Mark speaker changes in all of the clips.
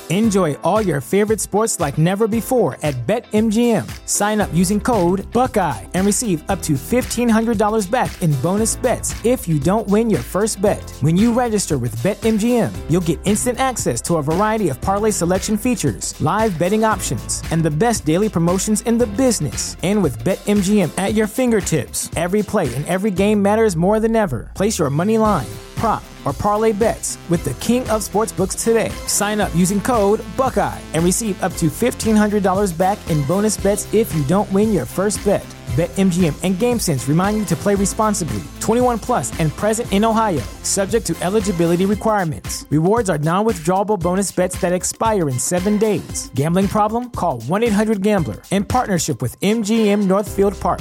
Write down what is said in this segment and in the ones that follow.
Speaker 1: Enjoy all your favorite sports like never before at BetMGM. Sign up using code Buckeye and receive up to $1,500 back in bonus bets if you don't win your first bet. When you register with BetMGM, you'll get instant access to a variety of parlay selection features, live betting options, and the best daily promotions in the business. And with BetMGM at your fingertips, every play and every game matters more than ever. Place your money line, prop, or parlay bets with the king of sportsbooks today. Sign up using code Buckeye and receive up to $1,500 back in bonus bets if you don't win your first bet. BetMGM and GameSense remind you to play responsibly. 21 plus and present in Ohio, subject to eligibility requirements. Rewards are non-withdrawable bonus bets that expire in 7 days. Gambling problem? Call 1-800-GAMBLER. In partnership with MGM Northfield Park.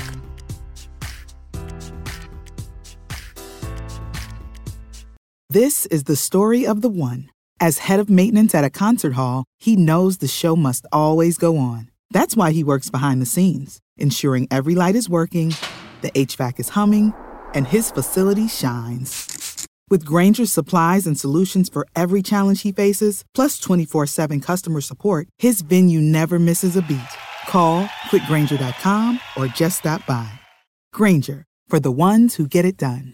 Speaker 2: This is the story of the one. As head of maintenance at a concert hall, he knows the show must always go on. That's why he works behind the scenes, ensuring every light is working, the HVAC is humming, and his facility shines. With Grainger's supplies and solutions for every challenge he faces, plus 24/7 customer support, his venue never misses a beat. Call quickgrainger.com or just stop by. Grainger, for the ones who get it done.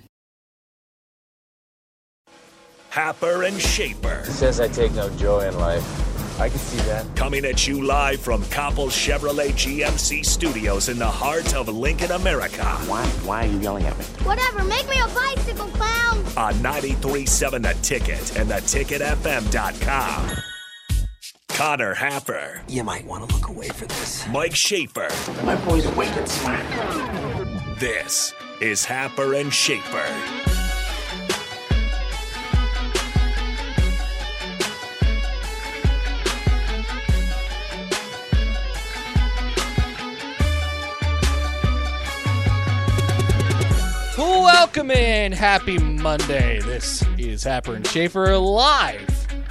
Speaker 3: Happer and Schaefer.
Speaker 4: Says I take no joy in life. I can see that.
Speaker 3: Coming at you live from Coppel Chevrolet GMC Studios in the heart of Lincoln, America.
Speaker 4: Why are you yelling at me?
Speaker 5: Whatever, make me a bicycle clown.
Speaker 3: On 93.7 The Ticket and theticketfm.com. Connor Happer.
Speaker 6: You might want to look away for this.
Speaker 3: Mike Schaefer.
Speaker 6: My boy's wicked smart.
Speaker 3: This is Happer and Schaefer.
Speaker 7: Welcome in. Happy Monday. This is Happer and Schaefer live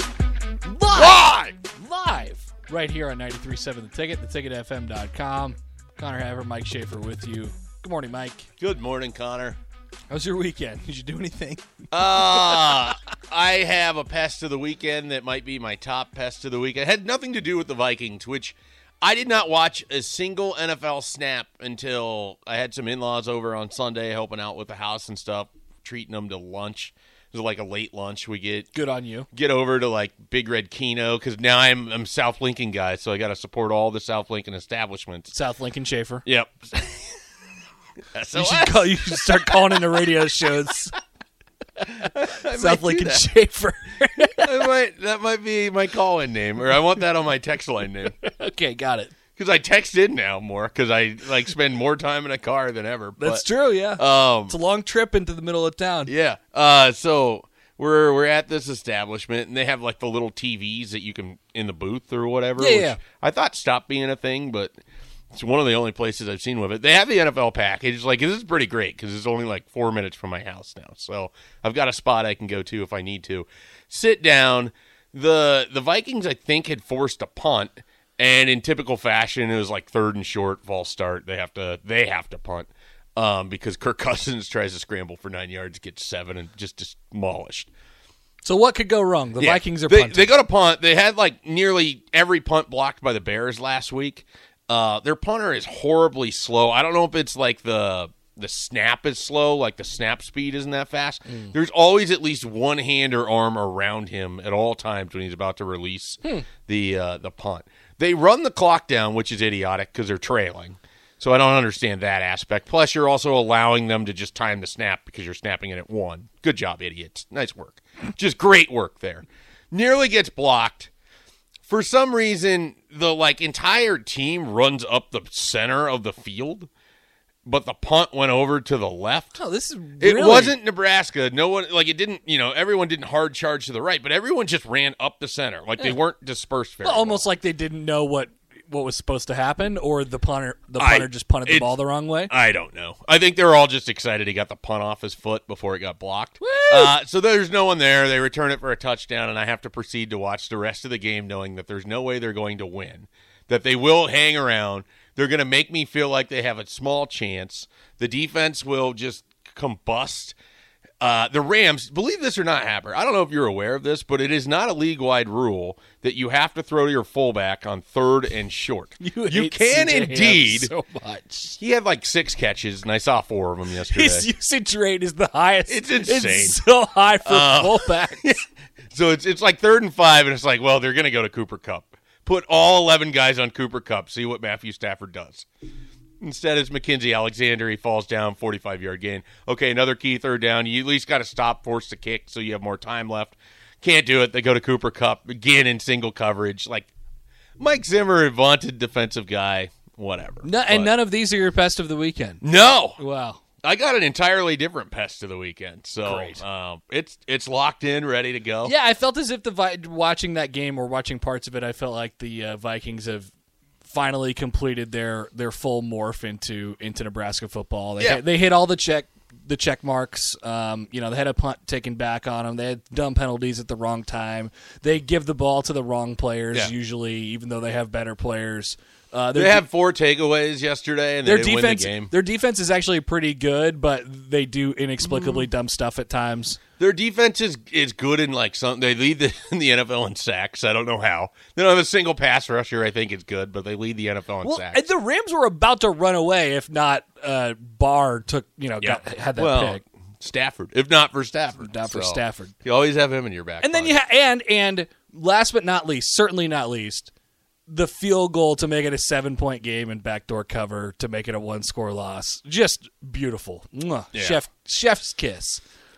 Speaker 7: right here on 93.7 The Ticket, theticketfm.com. Connor Happer, Mike Schaefer with you. Good morning, Mike.
Speaker 8: Good morning, Connor.
Speaker 7: How was your weekend? Did you do anything?
Speaker 8: I have a pest of the weekend that might be my top pest of the weekend. It had nothing to do with the Vikings, which I did not watch a single NFL snap until I had some in-laws over on Sunday helping out with the house and stuff, treating them to lunch. It was like a late lunch. We get
Speaker 7: good on you.
Speaker 8: Get over to like Big Red Keno because now I'm South Lincoln guy, so I got to support all the South Lincoln establishments.
Speaker 7: South Lincoln Schaefer.
Speaker 8: Yep.
Speaker 7: You should start calling into radio shows. South Lincoln Schaefer.
Speaker 8: That might be my call-in name, or I want that on my text line name.
Speaker 7: Okay, got it.
Speaker 8: Because I text in now more, because I spend more time in a car than ever.
Speaker 7: That's true, yeah. It's a long trip into the middle of town.
Speaker 8: Yeah. So we're at this establishment, and they have like the little TVs that you can in the booth or whatever.
Speaker 7: Yeah.
Speaker 8: I thought stopped being a thing, but it's one of the only places I've seen with it. They have the NFL package. Like, this is pretty great because it's only like 4 minutes from my house now. So I've got a spot I can go to if I need to. Sit down. The Vikings, I think, had forced a punt, and in typical fashion, it was like 3rd and short, false start. They have to punt because Kirk Cousins tries to scramble for 9 yards, gets 7, and just demolished.
Speaker 7: So what could go wrong? The Vikings are punting.
Speaker 8: They go to punt. They had like nearly every punt blocked by the Bears last week. Their punter is horribly slow. I don't know if it's like the snap is slow, like the snap speed isn't that fast. There's always at least one hand or arm around him at all times when he's about to release the punt. They run the clock down, which is idiotic because they're trailing. So I don't understand that aspect. Plus, you're also allowing them to just time the snap because you're snapping it at 1. Good job, idiots. Nice work. Just great work there. Nearly gets blocked. For some reason, the entire team runs up the center of the field, but the punt went over to the left.
Speaker 7: Oh, this is
Speaker 8: It wasn't Nebraska. No one it didn't. Everyone didn't hard charge to the right, but everyone just ran up the center. They weren't dispersed very well.
Speaker 7: Almost like they didn't know what was supposed to happen, or the punter just punted the ball the wrong way.
Speaker 8: I don't know. I think they were all just excited he got the punt off his foot before it got blocked. So there's no one there. They return it for a touchdown, and I have to proceed to watch the rest of the game knowing that there's no way they're going to win, that they will hang around. They're going to make me feel like they have a small chance. The defense will just combust. The Rams, believe this or not, Happer, I don't know if you're aware of this, but it is not a league-wide rule that you have to throw to your fullback on 3rd and short. You can indeed.
Speaker 7: So much.
Speaker 8: He had like 6 catches, and I saw 4 of them yesterday.
Speaker 7: His usage rate is the highest.
Speaker 8: It's insane.
Speaker 7: It's so high for fullbacks.
Speaker 8: So it's like 3rd and 5, and it's like, well, they're going to go to Cooper Kupp. Put all 11 guys on Cooper Kupp. See what Matthew Stafford does. Instead, it's Mackenzie Alexander. He falls down, 45-yard gain. Okay, another key 3rd down. You at least got to stop, force the kick, so you have more time left. Can't do it. They go to Cooper Kupp, again in single coverage. Like, Mike Zimmer, a vaunted defensive guy, whatever.
Speaker 7: And none of these are your best of the weekend.
Speaker 8: No.
Speaker 7: Wow.
Speaker 8: I got an entirely different pest of the weekend, so
Speaker 7: Great.
Speaker 8: It's locked in, ready to go.
Speaker 7: Yeah, I felt as if watching that game or watching parts of it, I felt like the Vikings have finally completed their full morph into Nebraska football. They hit all the check marks. They had a punt taken back on them. They had dumb penalties at the wrong time. They give the ball to the wrong players usually, even though they have better players.
Speaker 8: They had 4 takeaways yesterday, and they didn't win the game.
Speaker 7: Their defense is actually pretty good, but they do inexplicably dumb stuff at times.
Speaker 8: Their defense is good in like some. They lead in the NFL in sacks. I don't know how. They don't have a single pass rusher. I think is good, but they lead the NFL in sacks.
Speaker 7: And the Rams were about to run away if not Barr took had that pick.
Speaker 8: Stafford, if not for Stafford,
Speaker 7: Stafford.
Speaker 8: You always have him in your back.
Speaker 7: And then and last but not least, certainly not least, the field goal to make it a 7-point game and backdoor cover to make it a 1-score loss. Just beautiful. Mwah.
Speaker 8: Yeah.
Speaker 7: Chef's kiss.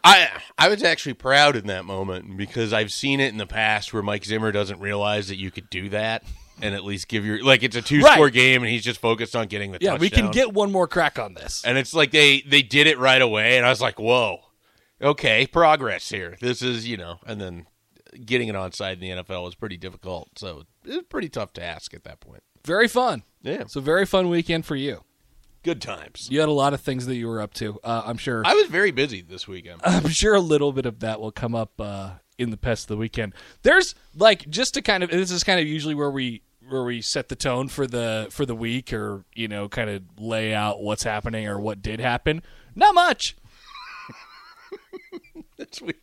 Speaker 8: I was actually proud in that moment because I've seen it in the past where Mike Zimmer doesn't realize that you could do that and at least give it's a 2-score game and he's just focused on getting the touchdown.
Speaker 7: Yeah, we can get one more crack on this.
Speaker 8: And it's like they did it right away, and I was like, whoa, okay, progress here. This is, and then getting it onside in the NFL was pretty difficult, so it was a pretty tough task at that point.
Speaker 7: Very fun.
Speaker 8: Yeah.
Speaker 7: It's a very fun weekend for you.
Speaker 8: Good times.
Speaker 7: You had a lot of things that you were up to, I'm sure.
Speaker 8: I was very busy this weekend.
Speaker 7: I'm sure a little bit of that will come up in the pest of the weekend. There's just to this is kind of usually where we set the tone for the week, or kind of lay out what's happening or what did happen. Not much.
Speaker 8: This week.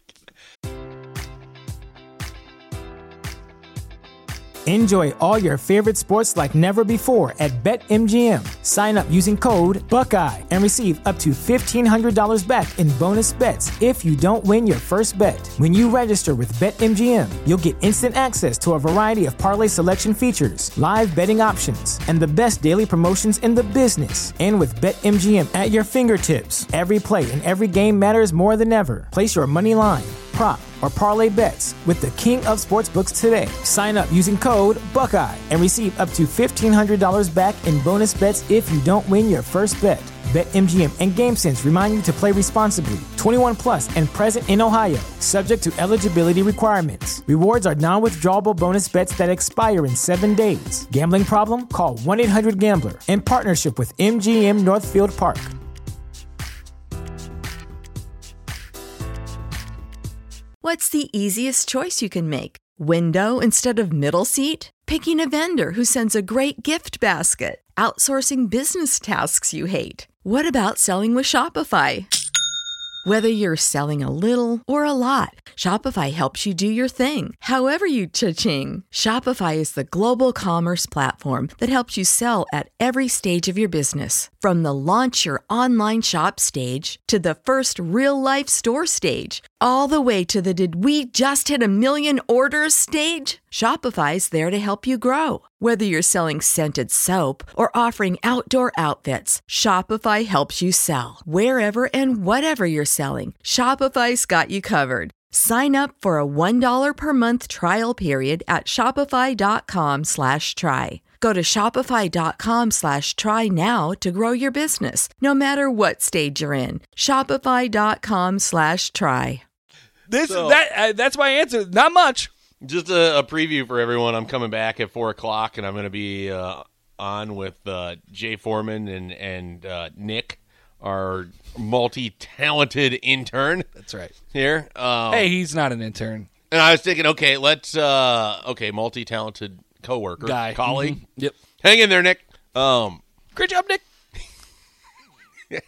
Speaker 1: Enjoy all your favorite sports like never before at BetMGM. Sign up using code Buckeye and receive up to $1,500 back in bonus bets if you don't win your first bet. When you register with BetMGM, you'll get instant access to a variety of parlay selection features, live betting options, and the best daily promotions in the business. And with BetMGM at your fingertips, every play and every game matters more than ever. Place your money line, prop, or parlay bets with the king of sportsbooks today. Sign up using code Buckeye and receive up to $1,500 back in bonus bets if you don't win your first bet. BetMGM and GameSense remind you to play responsibly. 21 plus and present in Ohio, subject to eligibility requirements. Rewards are non-withdrawable bonus bets that expire in 7 days. Gambling problem? Call 1-800-GAMBLER in partnership with MGM Northfield Park.
Speaker 9: What's the easiest choice you can make? Window instead of middle seat? Picking a vendor who sends a great gift basket? Outsourcing business tasks you hate? What about selling with Shopify? Whether you're selling a little or a lot, Shopify helps you do your thing, however you cha-ching. Shopify is the global commerce platform that helps you sell at every stage of your business. From the launch your online shop stage to the first real-life store stage, all the way to the did we just hit 1 million orders stage. Shopify's there to help you grow. Whether you're selling scented soap or offering outdoor outfits, Shopify helps you sell. Wherever and whatever you're selling, Shopify's got you covered. Sign up for a $1 per month trial period at shopify.com/try. Go to shopify.com/try now to grow your business, no matter what stage you're in. Shopify.com/try.
Speaker 7: That's my answer. Not much.
Speaker 8: Just a preview for everyone. I'm coming back at 4 o'clock, and I'm going to be on with Jay Foreman and Nick, our multi-talented intern.
Speaker 7: That's right.
Speaker 8: Here.
Speaker 7: Hey, he's not an intern.
Speaker 8: And I was thinking, okay, multi-talented coworker, colleague.
Speaker 7: Mm-hmm. Yep.
Speaker 8: Hang in there, Nick.
Speaker 7: Great job, Nick.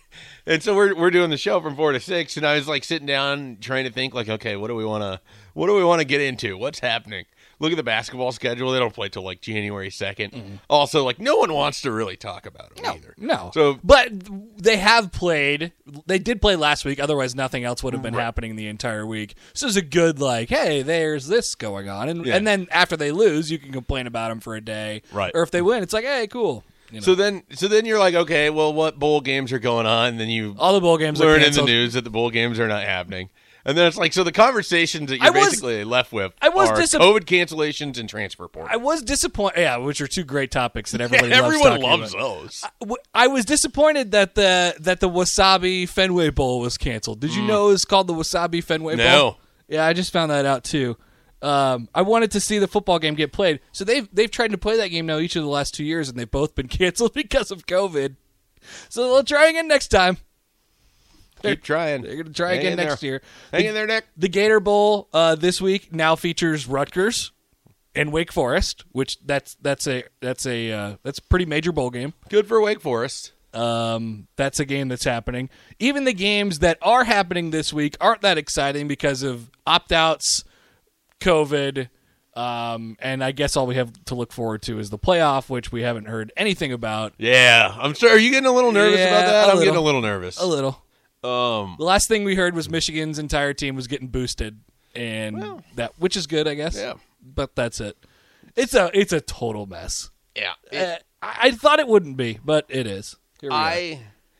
Speaker 8: And so we're doing the show from 4 to 6, and I was like sitting down trying to think like, okay, what do we want to get into? What's happening? Look at the basketball schedule. They don't play till like January 2nd. Mm-hmm. Also, like no one wants to really talk about them either.
Speaker 7: No.
Speaker 8: So,
Speaker 7: but they have played. They did play last week. Otherwise, nothing else would have been happening the entire week. So it's a good like, hey, there's this going on, and then after they lose, you can complain about them for a day.
Speaker 8: Right.
Speaker 7: Or if they win, it's like, hey, cool. You know.
Speaker 8: So then you're like, okay, well, what bowl games are going on? And then you
Speaker 7: all the bowl games
Speaker 8: learn
Speaker 7: are
Speaker 8: in the news that the bowl games are not happening. And then it's like, so the conversations that you're basically left with are COVID cancellations and transfer portal.
Speaker 7: I was disappointed, which are two great topics that everybody loves
Speaker 8: everyone
Speaker 7: talking
Speaker 8: loves
Speaker 7: about.
Speaker 8: those.
Speaker 7: I was disappointed that the Wasabi Fenway Bowl was canceled. Did you know it was called the Wasabi Fenway Bowl?
Speaker 8: No.
Speaker 7: Yeah, I just found that out too. I wanted to see the football game get played. So they've tried to play that game now each of the last 2 years, and they've both been canceled because of COVID. So they'll try again next time.
Speaker 8: Keep trying.
Speaker 7: They're going to try again next year.
Speaker 8: Hang in there, Nick.
Speaker 7: The Gator Bowl this week now features Rutgers and Wake Forest, which that's a pretty major bowl game.
Speaker 8: Good for Wake Forest.
Speaker 7: That's a game that's happening. Even the games that are happening this week aren't that exciting because of opt-outs, COVID, and I guess all we have to look forward to is the playoff, which we haven't heard anything about.
Speaker 8: Yeah, I'm sorry. Are you getting a little nervous about that? I'm getting a little nervous.
Speaker 7: A little. The last thing we heard was Michigan's entire team was getting boosted, and which is good, I guess.
Speaker 8: Yeah,
Speaker 7: but that's it. It's a total mess.
Speaker 8: Yeah,
Speaker 7: I thought it wouldn't be, but it is. Here we
Speaker 8: I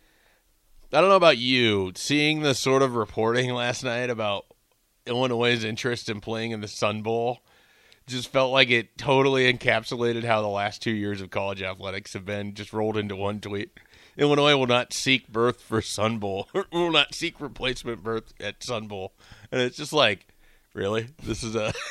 Speaker 8: don't know about you. Seeing the sort of reporting last night about Illinois' interest in playing in the Sun Bowl just felt like it totally encapsulated how the last 2 years of college athletics have been, just rolled into one tweet. Illinois will not seek berth for Sun Bowl. Will not seek replacement berth at Sun Bowl. And it's just like, really? This is a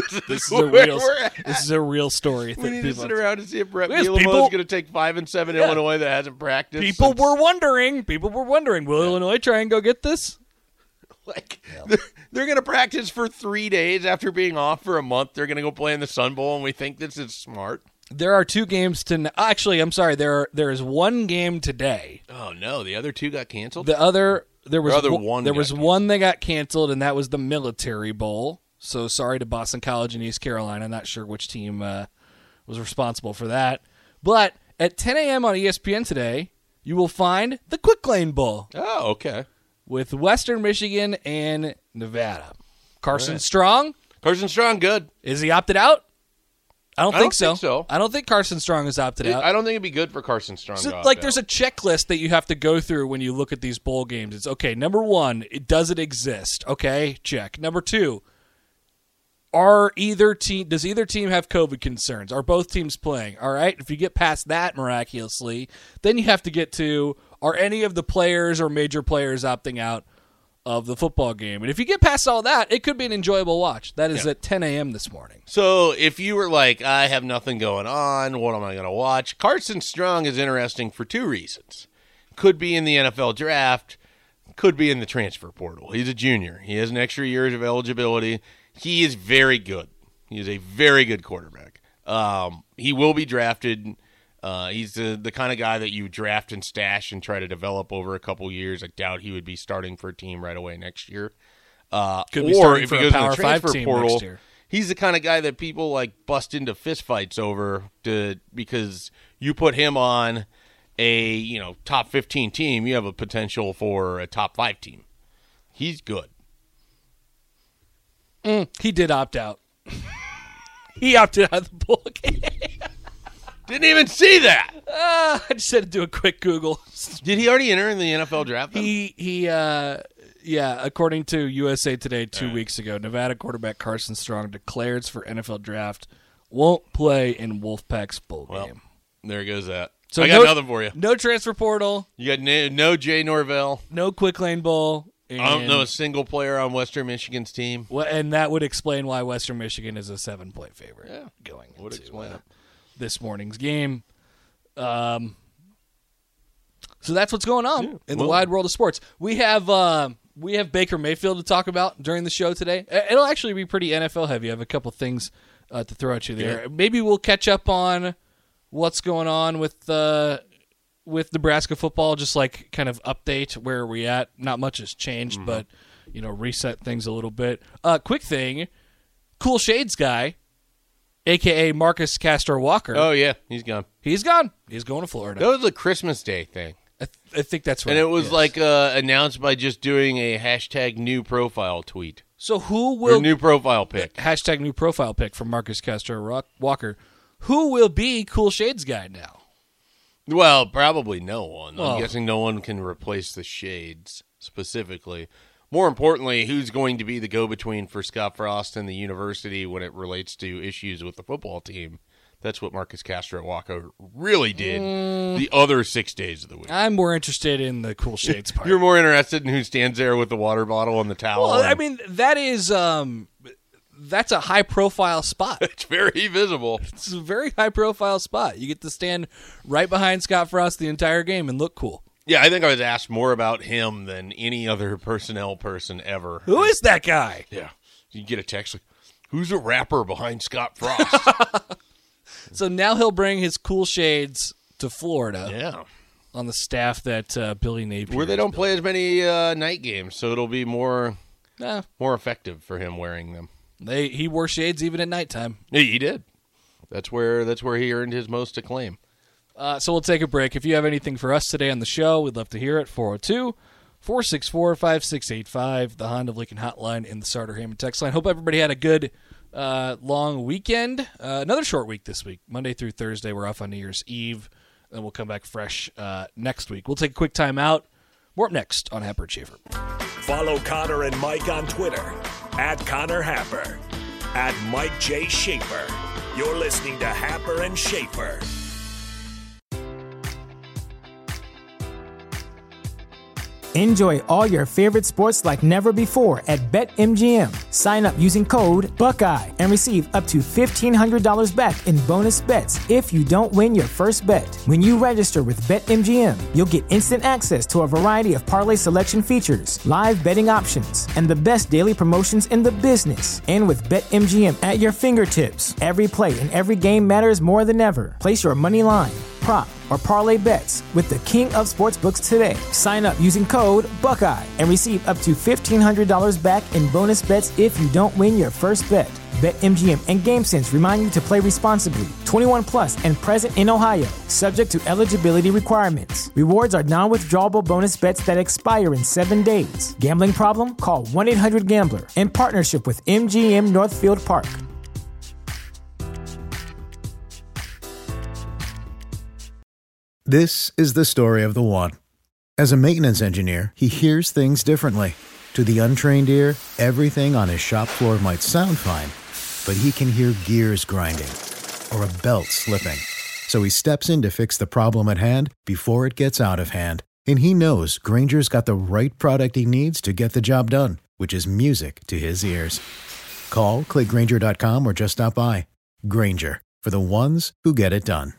Speaker 7: real story.
Speaker 8: We need to sit around and see if Brett Bielema is going to take 5-7 Illinois that hasn't practiced.
Speaker 7: People were wondering, will Illinois try and go get this?
Speaker 8: Like, they're going to practice for 3 days after being off for a month. They're going to go play in the Sun Bowl, and we think this is smart.
Speaker 7: There are 2 games actually, I'm sorry. There is one game today.
Speaker 8: Oh no, the other 2 got canceled.
Speaker 7: There was one that got canceled, and that was the Military Bowl. So sorry to Boston College and East Carolina. I'm not sure which team was responsible for that. But at 10 a.m. on ESPN today, you will find the Quick Lane Bowl.
Speaker 8: Oh, okay.
Speaker 7: With Western Michigan and Nevada. Carson Strong,
Speaker 8: good.
Speaker 7: Is he opted out? I don't think
Speaker 8: so.
Speaker 7: I don't think Carson Strong is opted out.
Speaker 8: I don't think it'd be good for Carson Strong.
Speaker 7: So, there's a checklist that you have to go through when you look at these bowl games. It's okay. Number 1, does it exist? Okay, check. Number 2, does either team have COVID concerns? Are both teams playing? All right. If you get past that miraculously, then you have to get to, are any of the players or major players opting out of the football game? And if you get past all that, it could be an enjoyable watch. That is at 10 a.m. this morning.
Speaker 8: So if you were like, I have nothing going on, what am I going to watch? Carson Strong is interesting for 2 reasons. Could be in the NFL draft, could be in the transfer portal. He's a junior. He has an extra year of eligibility. He is very good. He is a very good quarterback. He will be drafted. He's the kind of guy that you draft and stash and try to develop over a couple years. I doubt he would be starting for a team right away next year.
Speaker 7: Could be starting for a Power 5 team
Speaker 8: portal,
Speaker 7: next year.
Speaker 8: He's the kind of guy that people like bust into fistfights over because you put him on a top 15 team, you have a potential for a top 5 team. He's good.
Speaker 7: He did opt out. He opted out of the bowl game.
Speaker 8: Didn't even see that.
Speaker 7: I just had to do a quick Google.
Speaker 8: Did he already enter in the NFL draft?
Speaker 7: According to USA Today 2 weeks ago, Nevada quarterback Carson Strong declares for NFL draft, won't play in Wolfpack's bowl game.
Speaker 8: There goes that.
Speaker 7: So
Speaker 8: I got nothing for you.
Speaker 7: No transfer portal.
Speaker 8: You got no Jay Norvell.
Speaker 7: No Quick Lane Bowl.
Speaker 8: I don't know a single player on Western Michigan's team.
Speaker 7: Well, and that would explain why Western Michigan is a 7-point favorite going into this morning's game. So that's what's going on in the wide world of sports. We have Baker Mayfield to talk about during the show today. It'll actually be pretty NFL heavy. I have a couple things to throw at you there. Yeah. Maybe we'll catch up on what's going on with with Nebraska football, just like kind of update where we're at. Not much has changed, but reset things a little bit. Quick thing, Cool Shades guy, a.k.a. Marcus Castor Walker.
Speaker 8: Oh, yeah, he's gone.
Speaker 7: He's gone. He's going to Florida.
Speaker 8: That was a Christmas Day thing.
Speaker 7: I think that's right.
Speaker 8: And it was announced by just doing a hashtag new profile tweet.
Speaker 7: So who will...
Speaker 8: Or new profile pic.
Speaker 7: Hashtag new profile pic from Marcus Castor Walker. Who will be Cool Shades guy now?
Speaker 8: Well, probably no one.
Speaker 7: Well,
Speaker 8: I'm guessing no one can replace the Shades specifically. More importantly, who's going to be the go-between for Scott Frost and the university when it relates to issues with the football team? That's what Marcus Castro Walker really did the other 6 days of the week.
Speaker 7: I'm more interested in the Cool Shades part.
Speaker 8: You're more interested in who stands there with the water bottle and the towel.
Speaker 7: Well, I mean, that is that's a high-profile spot.
Speaker 8: It's very visible.
Speaker 7: It's a very high-profile spot. You get to stand right behind Scott Frost the entire game and look cool.
Speaker 8: Yeah, I think I was asked more about him than any other personnel person ever.
Speaker 7: Who is that guy?
Speaker 8: Yeah. You get a text like, who's a rapper behind Scott Frost?
Speaker 7: So now he'll bring his Cool Shades to Florida.
Speaker 8: Yeah.
Speaker 7: On the staff that Billy Napier.
Speaker 8: Where they don't play as many night games, so it'll be more effective for him wearing them.
Speaker 7: He wore shades even at nighttime.
Speaker 8: Yeah, he did. That's where he earned his most acclaim.
Speaker 7: So we'll take a break. If you have anything for us today on the show, we'd love to hear it. 402-464-5685, the Honda of Lincoln hotline in the Sartor Hammond text line. Hope everybody had a good long weekend. Another short week this week. Monday through Thursday, we're off on New Year's Eve. Then we'll come back fresh next week. We'll take a quick time out. More up next on Happer and Schaefer.
Speaker 3: Follow Connor and Mike on Twitter at Connor Happer, at Mike J. Schaefer. You're listening to Happer and Schaefer.
Speaker 1: Enjoy all your favorite sports like never before at BetMGM. Sign up using code Buckeye and receive up to $1,500 back in bonus bets if you don't win your first bet. When you register with BetMGM, you'll get instant access to a variety of parlay selection features, live betting options, and the best daily promotions in the business. And with BetMGM at your fingertips, every play and every game matters more than ever. Place your money line, prop, or parlay bets with the king of sportsbooks today. Sign up using code Buckeye and receive up to $1,500 back in bonus bets if you don't win your first bet. BetMGM and GameSense remind you to play responsibly. 21 plus and present in Ohio, subject to eligibility requirements. Rewards are non-withdrawable bonus bets that expire in 7 days. Gambling problem? Call 1-800-GAMBLER in partnership with MGM Northfield Park.
Speaker 10: This is the story of the one. As a maintenance engineer, he hears things differently. To the untrained ear, everything on his shop floor might sound fine, but he can hear gears grinding or a belt slipping. So he steps in to fix the problem at hand before it gets out of hand. And he knows Grainger's got the right product he needs to get the job done, which is music to his ears. Call, click Grainger.com, or just stop by. Grainger, for the ones who get it done.